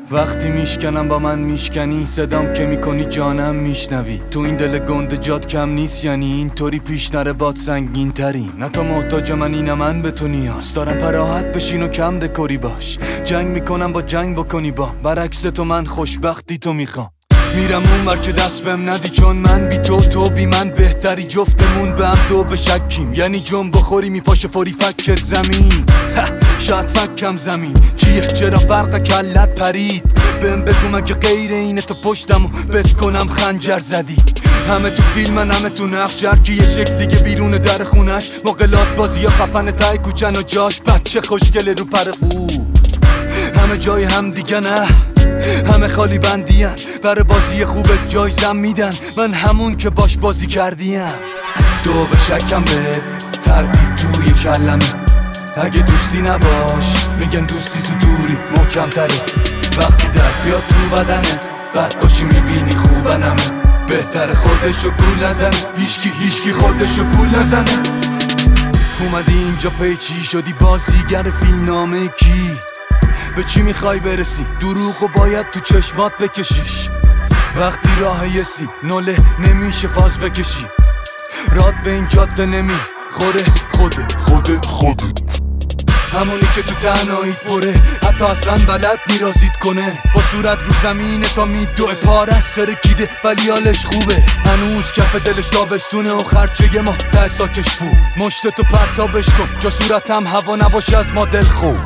وقتی میشکنم با من میشکنی، صدام که میکنی جانم میشنوی. تو این دل گنده جات کم نیست، یعنی اینطوری پیش نره باد سنگین تری. نه تو محتاج منی نه من به تو نیاز دارم، پراحت بشین و کم دکوری باش. جنگ میکنم با جنگ بکنی با، برعکس تو من خوشبختی تو میخوام. میرم اونور که دست بهم ندی، چون من بی تو تو بی من بهتری. جفتمون به هم دو بشکیم، یعنی جنب بخوری میپاشه فوری فکت زمین. شاید فکم زمین چیه، چرا برق کلت پرید؟ بهم بگو مگه غیر اینه تو پشتمو بت کنم خنجر زدی. همه تو فیلمن همه تو نقش، هرکی یه شکل دیگه بیرون در خونش. مقلات بازی یا خفن تای کوچن و جاش، بچه خوشگله رو پر خوب. همه جای هم دیگه نه، همه خالی بندین، برای بازی خوبت جایزم میدن. من همون که باش بازی کردیم. دو بشکم به تردید توی کلمه، اگه دوستی نباش میگن دوستی تو دوری محکم تره. وقتی درد بیاد تو بدنت بد باشی میبینی خوبنمه. بهتر خودشو گول نزنه، هیشکی خودشو گول نزنه. اومدی اینجا پیچی شدی بازیگر فیلمنامه کی؟ به چی میخوای برسی؟ دروغو باید تو چشمات بکشیش. وقتی راه یه سیب نوله نمیشه فاز بکشی. راد به این جاده نمی خوره خودت همونی که تو تنهاییت پره، حتی اصلا بلد میرازید کنه. با صورت رو زمینه تا میدوه پارست ترکیده ولی حالش خوبه. هنوز کف دلش تابستونه و خرچه ما ته ساکش بود. مشتتو پرتابش کن جا صورتم هوا نباشه از ما دل خوب.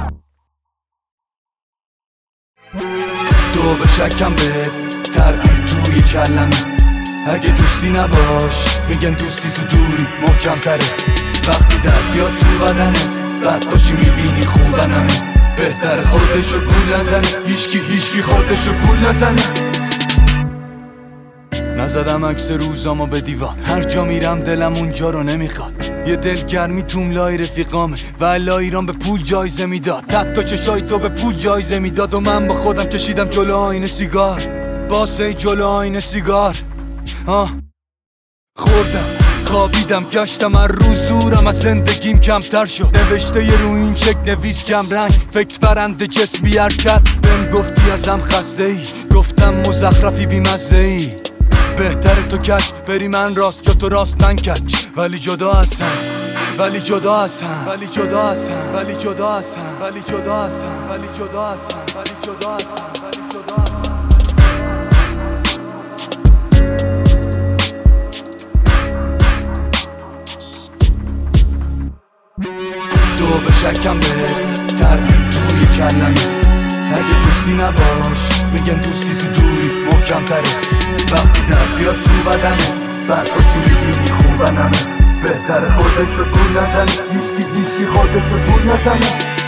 دو بشکم به تردید توی کلمه، اگه دوستی نباش میگن دوستی تو دوری محکم تره. وقتی درد بیاد تو بدنت بد باشی میبینی خوبنمه. بهتر خودشو گول نزنه، هیشکی خودشو گول نزنه. نزدم عکس روزامو به دیوار، هر جا میرم دلم اونجا رو نمیخواد. یه دلگرمی توم لای رفیقامه و الا ایران به پول جایزه میداد. حتی چشای تو به پول جایزه میداد و من با خودم کشیدم جلو آینه سیگار. باسه جلو آینه سیگار خوردم خوابیدم گشتم هر روز زورم از زندگیم کمتر شد. نوشته یه رو این چک نویس کم رنگ، فکر برنده جسم بی حرکت. بهم گفتی ازم خسته ای، گفتم مزخرفی بی مزه ای. بهتره تو کش بری من راست یا تو راست من کچ. ولی جدا هستم ولی جدا هستم ولی جدا هستم ولی جدا هستم ولی جدا هستم ولی جدا هستم ولی جدا هستم ولی جدا هستم. دو بشکم به تردید توی کلمه، اگه دوستی نباش میگن دوستی تو دوری محکم تره. وقتی درد بیاد تو بدنه بعد باشی میبینی خوبنمه. بهتر خودشو گول نزنه، هیچکی خودشو گول نزنه.